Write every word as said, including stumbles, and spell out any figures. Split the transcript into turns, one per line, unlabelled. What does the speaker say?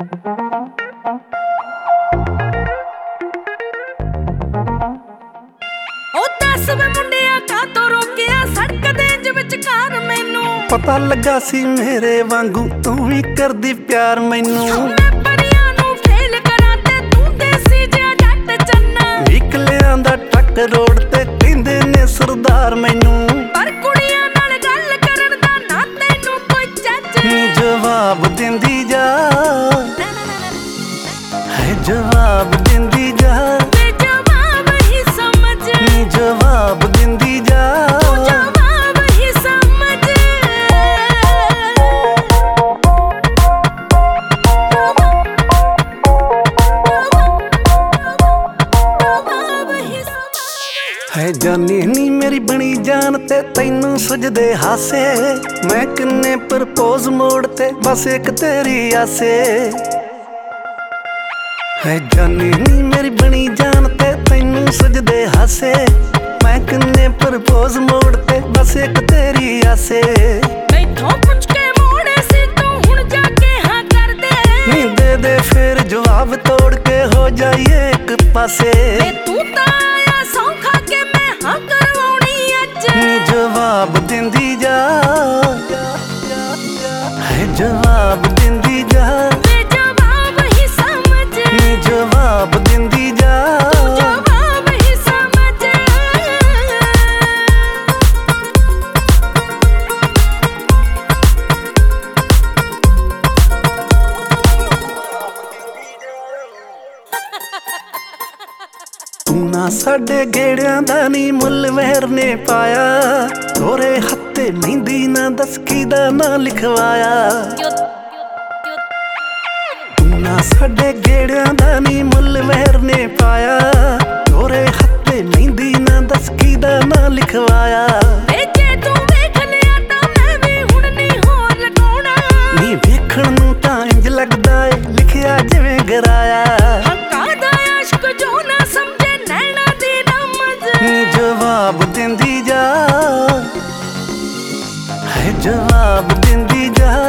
पता लगा सी मेरे वांगू तू भी कर दी प्यार मैनू। निकलिया दा ट्रक रोड ते कहंदे ने सरदार मैनू। जवाब देंदी जा है जवाब देंदी जा जवाब ही समझ जवाब देंदी जा है जानी नी मेरी बनी जान ते तैनू सजदे हासे। मैं किन्ने प्रपोज मोड़ते बस एक तेरी आसे। है जानी नी मेरी बनी जान ते तैनू सजदे हासे। मैं किन्ने प्रपोज मोड़ते बस एक तेरी आसे। नी दे दे फिर जवाब तोड़ के हो जाइए एक पासे। जवाब देंदी जा है जवाब देंदी जा जवाब ही समझ जवाब देंदी जा जवाब ही समझ। तू ना साडे गेड़ियां दा नी मुल वैर ने पाया। तोरे हत्थे मेहंदी ना दस कीदा ना लिखवाया। तू ना साडे गेड़ियां दा नी मुल वैर ने पाया। तोरे हत्थे मेहंदी ना दस कीदा ना लिखवाया। नी वेखण नूं तां इंज लगदा ए लिखिया जिवें गराया। जवाब देंदी जा है जवाब देंदी जा